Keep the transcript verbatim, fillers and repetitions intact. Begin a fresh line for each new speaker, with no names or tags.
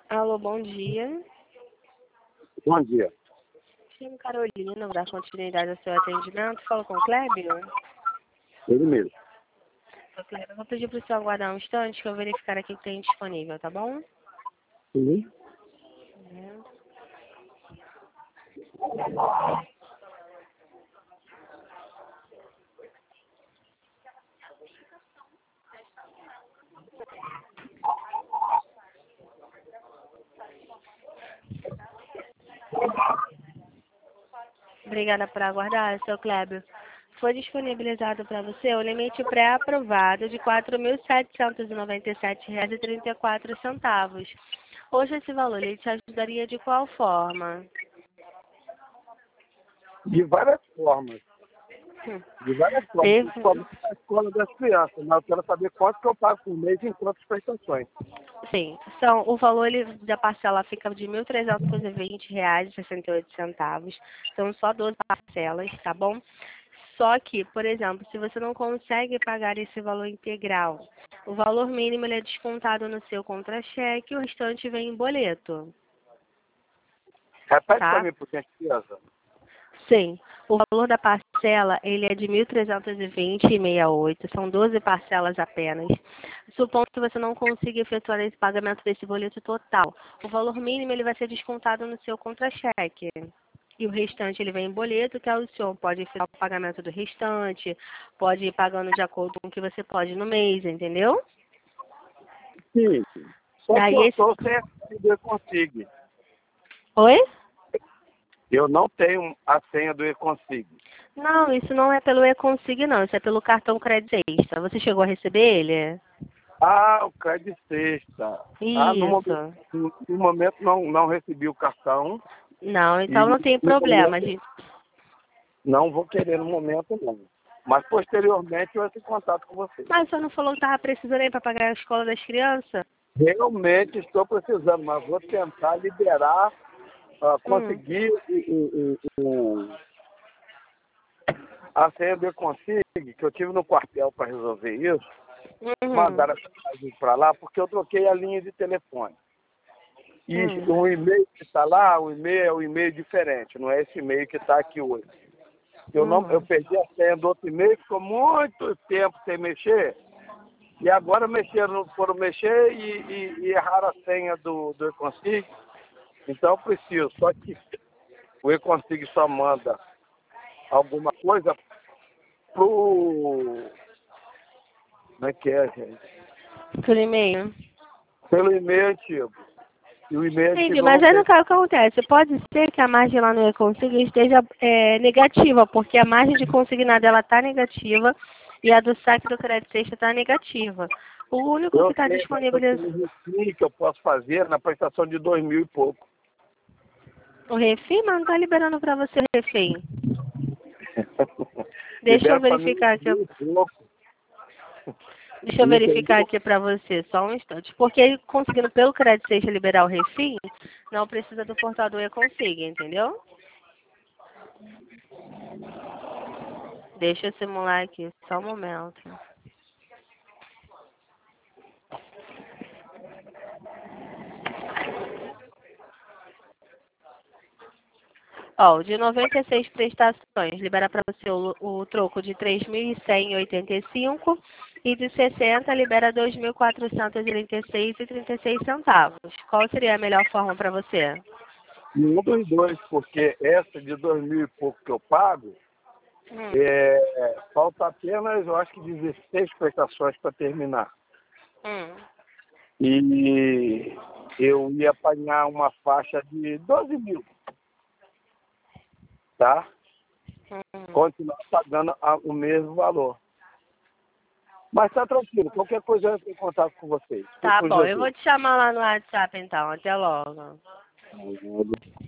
Alô, bom dia.
Bom dia.
Chamo Carolina, vou dar continuidade ao seu atendimento. Fala com o Clébio?
Ele mesmo.
Ô, Clébio, eu vou pedir para o senhor aguardar um instante que eu vou verificar aqui o que tem disponível, tá bom?
Sim.
Uhum. Obrigada por aguardar, seu Clébio. Foi disponibilizado para você o limite pré-aprovado de quatro mil setecentos e noventa e sete reais e trinta e quatro centavos. Hoje esse valor ele te ajudaria de qual forma?
De várias formas.
Hum.
De várias formas.
Teve...
Principalmente na escola das crianças. Mas eu quero saber quanto que eu pago por mês em quantas prestações.
Sim, são, o valor ele, da parcela fica de mil trezentos e vinte reais e sessenta e oito centavos. São só doze parcelas, tá bom? Só que, por exemplo, se você não consegue pagar esse valor integral, o valor mínimo ele é descontado no seu contra-cheque e o restante vem em boleto,
Repete para
tá?
mim, por gentileza.
Sim, o valor da parcela ele é de mil trezentos e vinte reais e sessenta e oito centavos, são doze parcelas apenas. Supondo que você não consiga efetuar esse pagamento desse boleto total, o valor mínimo ele vai ser descontado no seu contra-cheque. E o restante ele vem em boleto, que aí o senhor pode efetuar o pagamento do restante, pode ir pagando de acordo com o que você pode no mês, entendeu?
Sim. Só que
Aí
eu
esse...
estou sem a senha do E-Consig.
Oi?
Eu não tenho a senha do E-Consig.
Não, isso não é pelo E-Consig não, isso é pelo cartão Crédito Extra. Você chegou a receber ele?
Ah, o crédito sexta. Ah, no momento,
Isso.
no no momento não, não recebi o cartão.
Não,
E
então não tem
no
problema,
momento,
gente.
não vou querer no momento, não. Mas posteriormente eu entro em contato com você.
Mas você não falou que estava precisando aí para pagar a escola das crianças?
Realmente estou precisando, mas vou tentar liberar, ah,
Hum.
conseguir o, o, o, a senha do E-Consig, que eu tive no quartel para resolver isso,
Uhum.
mandaram essa mensagem para lá, porque eu troquei a linha de telefone. E
Hum.
o e-mail que está lá, o e-mail é um e-mail diferente, não é esse e-mail que está aqui hoje. Eu, não, eu
Uhum.
perdi a senha do outro e-mail, ficou muito tempo sem mexer, e agora mexeram, foram mexer e, e, e erraram a senha do, do E-Consig. Então eu preciso, só que o E-Consig só manda alguma coisa pro... Como é que é, gente?
Por e-mail.
Pelo e-mail antigo. E o e-mail
Entendi,
antigo eu
mas
não
aí
tenho.
no caso o que acontece? Pode ser que a margem lá no E-Consig esteja é, negativa, porque a margem de consignada ela está negativa e a do saque do crédito sexta está negativa. O único que
Eu
está
tenho, mas eu
disponível,
tenho um refim que eu posso fazer na prestação de dois mil e pouco.
o refém, mas não está liberando para você o refém. Deixa eu
Libera para mim
verificar aqui.
mil e pouco.
Deixa eu verificar
Entendeu?
aqui para você, só um instante. Porque ele conseguindo pelo crédito sexta liberar o refim, não precisa do portador E-Consig, entendeu? Deixa eu simular aqui, só um momento. Ó, de noventa e seis prestações, libera para você o, o troco de três mil e cem e oitenta e cinco e de sessenta libera dois mil quatrocentos e trinta e seis e trinta e seis centavos. Qual seria a melhor forma para você?
Nenhum dos dois, porque essa de dois mil e pouco que eu pago,
Hum,
é, falta apenas, eu acho que dezesseis prestações para terminar.
hum,
E eu ia apanhar uma faixa de doze mil, tá?
hum.
Continuar pagando a- o mesmo valor. Mas tá tranquilo, qualquer coisa eu entro em contato com vocês. Fique
Tá
com
bom, eu vou
Jesus.
te chamar lá no WhatsApp então. Até logo.